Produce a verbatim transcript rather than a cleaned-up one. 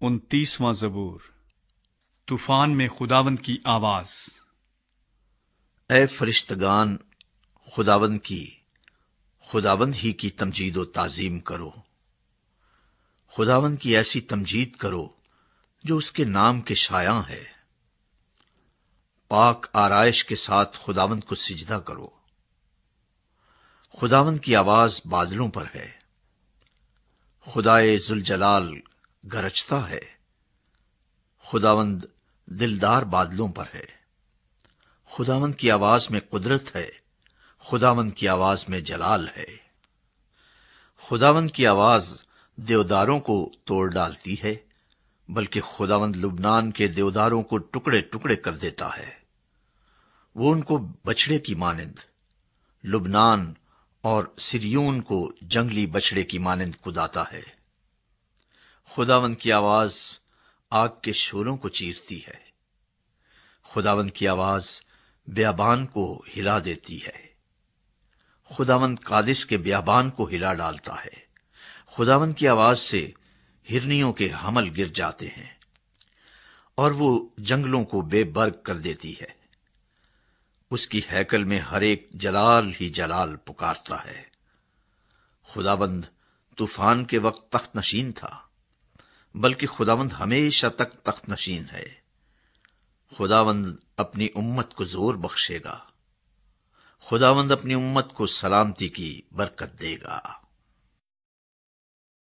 انتیسواں زبور۔ طوفان میں خداوند کی آواز۔ اے فرشتگان، خداوند کی خداوند ہی کی تمجید و تعظیم کرو۔ خداوند کی ایسی تمجید کرو جو اس کے نام کے شایاں ہے۔ پاک آرائش کے ساتھ خداوند کو سجدہ کرو۔ خداوند کی آواز بادلوں پر ہے۔ خدائے ذوالجلال گرجتا ہے۔ خداوند دلدار بادلوں پر ہے۔ خداوند کی آواز میں قدرت ہے۔ خداوند کی آواز میں جلال ہے۔ خداوند کی آواز دیوداروں کو توڑ ڈالتی ہے، بلکہ خداوند لبنان کے دیوداروں کو ٹکڑے ٹکڑے کر دیتا ہے۔ وہ ان کو بچڑے کی مانند، لبنان اور سریون کو جنگلی بچڑے کی مانند کداتا ہے۔ خداوند کی آواز آگ کے شعلوں کو چیرتی ہے۔ خداوند کی آواز بیابان کو ہلا دیتی ہے۔ خداوند قادس کے بیابان کو ہلا ڈالتا ہے۔ خداوند کی آواز سے ہرنیوں کے حمل گر جاتے ہیں، اور وہ جنگلوں کو بے برگ کر دیتی ہے۔ اس کی ہیکل میں ہر ایک جلال ہی جلال پکارتا ہے۔ خداوند طوفان کے وقت تخت نشین تھا، بلکہ خداوند ہمیشہ تک تخت نشین ہے۔ خداوند اپنی امت کو زور بخشے گا۔ خداوند اپنی امت کو سلامتی کی برکت دے گا۔